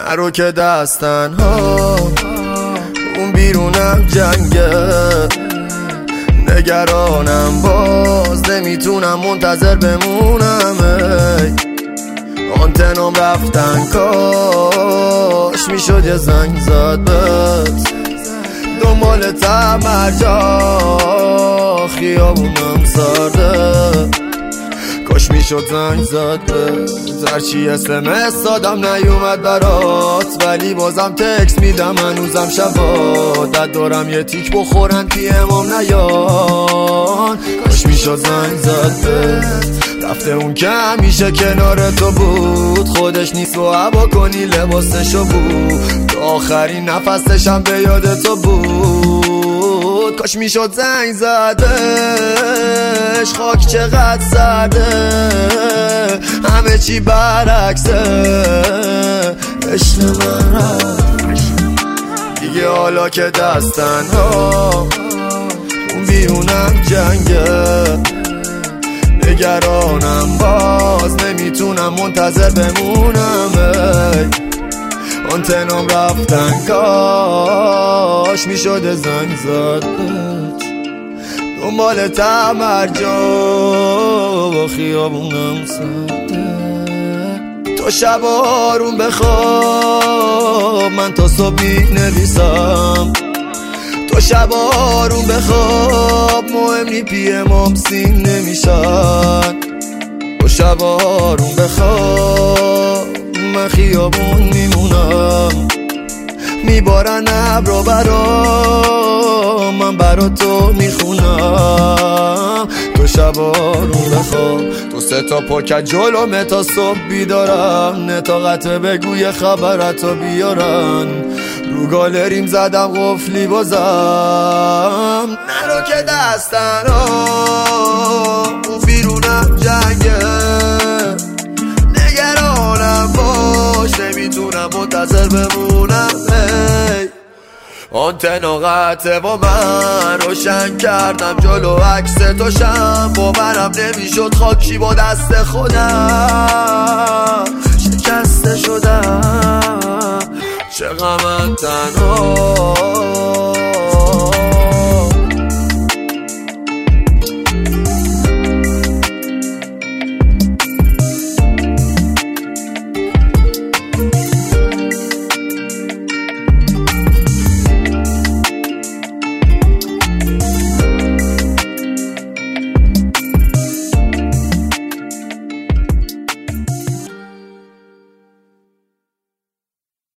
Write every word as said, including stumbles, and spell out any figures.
نرو که دستن ها اون بیرونم جنگه، نگرانم باز نمیتونم منتظر بمونم. آنتنام رفتن کاش میشد یه زنگ زد بهت، دنبال تمرجا خیابونم سرده، کاش میشد زنگ زد بهت. هرچی اس ام اس دادم نیومد برات، ولی بازم تکس میدم هنوزم شبا، دد دارم یه تیک بخورن پی امام نیان. کاش میشد زنگ زد بهت، رفته اون که همیشه کنار تو بود، خودش نیست و هوا کنی لباسشو بود، تو آخرین نفسشم به یاد تو بود. کاش میشد زنگ زدش، خاک چقدر سرده، همه چی برعکسه، عشق من رفت دیگه حالا که دستن ها اون بیرونم جنگه، نگرانم باز نمیتونم منتظر بمونم. آنتنام رفتن کاش میشد زنگ زد بهت، دنبال تمرجا با خیابونم سده، تو شب آروم بخواب من تا صبح می نویسم، تو شب آروم بخواب مهم نی پی امام سین نمیشن، تو شب آروم بخواب من خیابون میمونم، میبارن ابرا برا من برا تو میخونم، تو شب آروم بخواب تو سه تا پاکت جلومه تا صبح بیدارم، نتاقت بگوی خبرتو بیارن، رو گالریم زدم قفلی بازم. نرو که دستن ها اون بیرونم جنگه، نگرانم باش نمیتونم منتظر بمونم. هی آنتنا قطعه و من روشن کردم جلو عکس توشم، باورم نمیشد خاکی با دست خودم شکسته شدم، چه غمم تنها